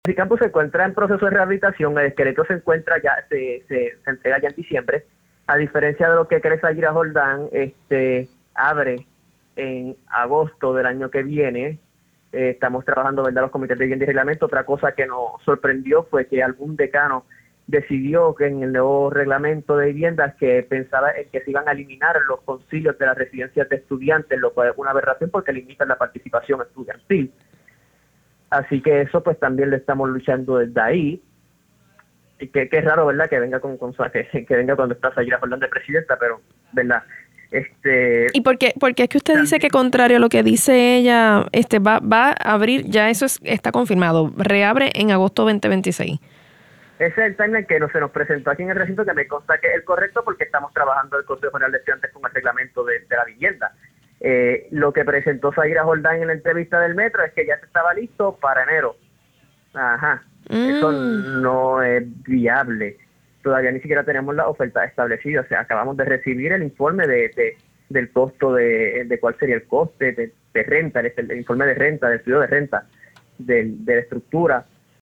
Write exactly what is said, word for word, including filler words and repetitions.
El campus se encuentra en proceso de rehabilitación, el esqueleto se encuentra ya, se, se, se entrega ya en diciembre, a diferencia de lo que cree Sagira Jordán, este, abre en agosto del año que viene. Eh, estamos trabajando, ¿verdad?, los comités de vivienda y reglamento. Otra cosa que nos sorprendió fue que algún decano decidió que en el nuevo reglamento de viviendas que pensaba en que se iban a eliminar los concilios de las residencias de estudiantes, lo cual es una aberración porque limitan la participación estudiantil. Así que eso pues también lo estamos luchando desde ahí. Y que, que es raro, ¿verdad?, que venga con, con que, que venga cuando está Sagira Jordán de presidenta, pero, ¿verdad? Este, ¿Y por qué, por qué es que usted dice que contrario a lo que dice ella, este va, va a abrir, ya eso es, está confirmado, reabre en agosto veinte veintiséis? Ese es el timeline que no, se nos presentó aquí en el recinto, que me consta que es el correcto porque estamos trabajando el Consejo General de Estudiantes con el reglamento de, de la vivienda. Eh, lo que presentó Sagira Jordán en la entrevista del Metro es que ya se estaba listo para enero. Ajá, mm. Eso no es viable. Todavía ni siquiera tenemos la oferta establecida. O sea, acabamos de recibir el informe de, de del costo de, de cuál sería el coste de, de renta, el, el informe de renta, del estudio de renta, de, de la estructura.